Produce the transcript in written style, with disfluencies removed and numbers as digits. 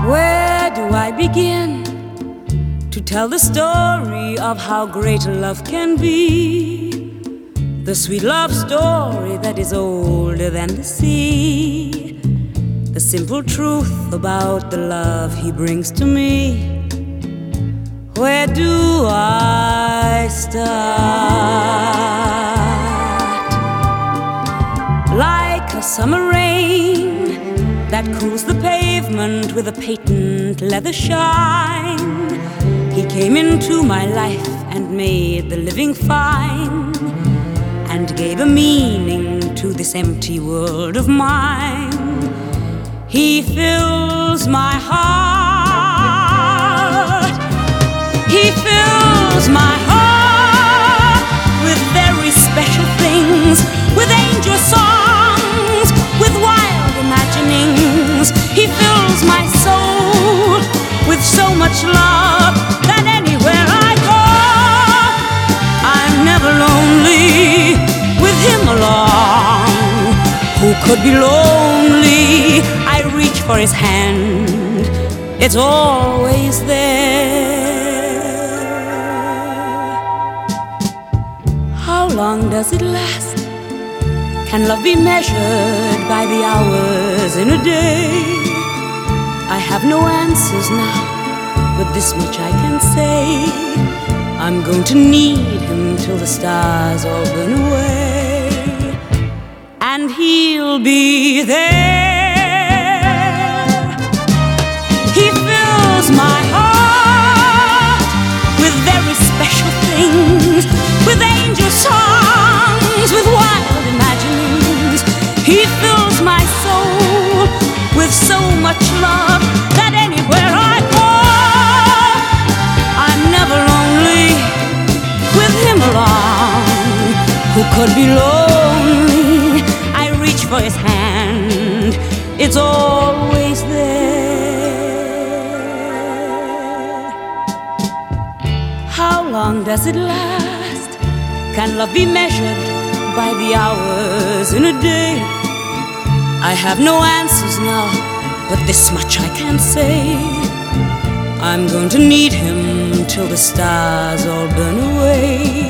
Where do I begin to tell the story of how great love can be? The sweet love story that is older than the sea. The simple truth about the love he brings to me. Where do I start? Like a summer rain that cools the pavement with a patent leather shine, he came into my life and made the living fine, and gave a meaning to this empty world of mine. He fills my heart. He fills my heart with very special things, with angel songs, with wild imaginings. He fills my soul with so much love that anywhere I go, I'm never lonely with him along. Who could be lonely? I reach for his hand, it's always there. How long does it last? Can love be measured by the hours in a day? I have no answers now, but this much I can say: I'm going to need him till the stars all burn away, and he'll be there. He fills my heart with very special things, with angel songs, with wild imaginings. He fills my soul with so much love that anywhere I go, I'm never lonely with him along. Who could be lonely? I reach for his hand, it's always there. How long does it last? Can love be measured by the hours in a day? I have no answers now, but this much I can say: I'm going to need him till the stars all burn away,